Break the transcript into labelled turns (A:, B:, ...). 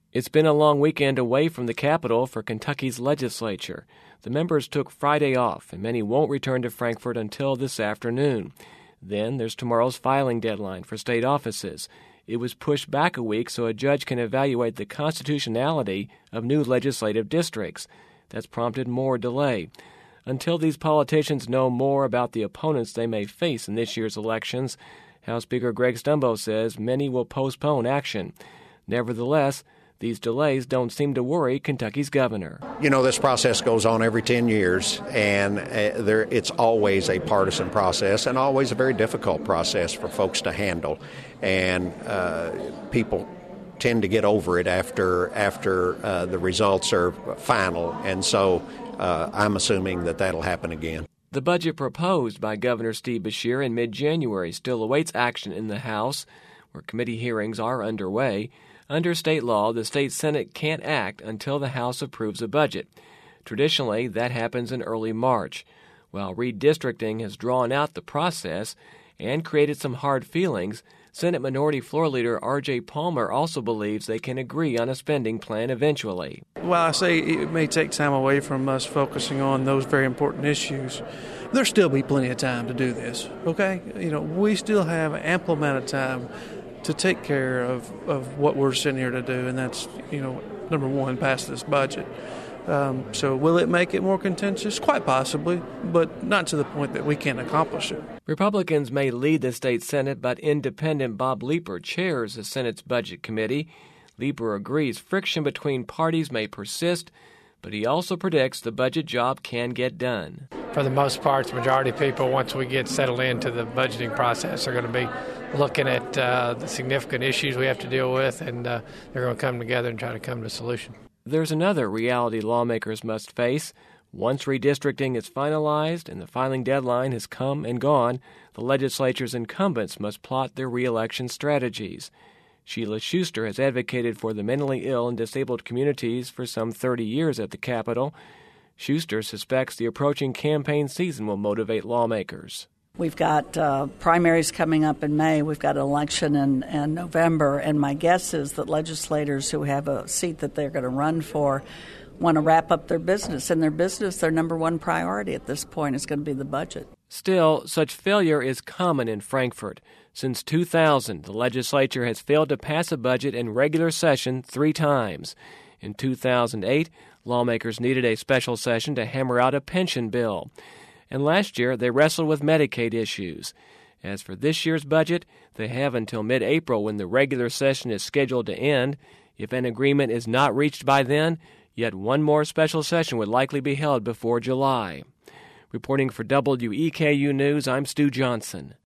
A: It's been a long weekend away from the Capitol for Kentucky's legislature. The members took Friday off, and many won't return to Frankfort until this afternoon. Then there's tomorrow's filing deadline for state offices. It was pushed back a week so a judge can evaluate the constitutionality of new legislative districts. That's prompted more delay. Until these politicians know more about the opponents they may face in this year's elections, House Speaker Greg Stumbo says many will postpone action. Nevertheless, these delays don't seem to worry Kentucky's governor.
B: You know, this process goes on every 10 years, and it's always a partisan process and always a very difficult process for folks to handle. And people tend to get over it after the results are final. And so I'm assuming that that'll happen again.
A: The budget proposed by Governor Steve Beshear in mid-January still awaits action in the House, where committee hearings are underway. Under state law, the state Senate can't act until the House approves a budget. Traditionally, that happens in early March. While redistricting has drawn out the process and created some hard feelings, Senate Minority Floor Leader R.J. Palmer also believes they can agree on a spending plan eventually.
C: While I say it may take time away from us focusing on those very important issues, there'll still be plenty of time to do this, okay? You know, we still have ample amount of time to take care of what we're sitting here to do, and that's, number one, pass this budget. So will it make it more contentious? Quite possibly, but not to the point that we can't accomplish it.
A: Republicans may lead the state Senate, but independent Bob Leeper chairs the Senate's Budget Committee. Leeper agrees friction between parties may persist, but he also predicts the budget job can get done.
D: For the most part, the majority of people, once we get settled into the budgeting process, are going to be looking at the significant issues we have to deal with, and they're going to come together and try to come to a solution.
A: There's another reality lawmakers must face. Once redistricting is finalized and the filing deadline has come and gone, the legislature's incumbents must plot their re-election strategies. Sheila Schuster has advocated for the mentally ill and disabled communities for some 30 years at the Capitol. Schuster suspects the approaching campaign season will motivate lawmakers.
E: We've got primaries coming up in May. We've got an election in November. And my guess is that legislators who have a seat that they're going to run for want to wrap up their business. And their number one priority at this point is going to be the budget.
A: Still, such failure is common in Frankfort. Since 2000, the legislature has failed to pass a budget in regular session 3 times. In 2008, lawmakers needed a special session to hammer out a pension bill. And last year, they wrestled with Medicaid issues. As for this year's budget, they have until mid-April when the regular session is scheduled to end. If an agreement is not reached by then, yet one more special session would likely be held before July. Reporting for WEKU News, I'm Stu Johnson.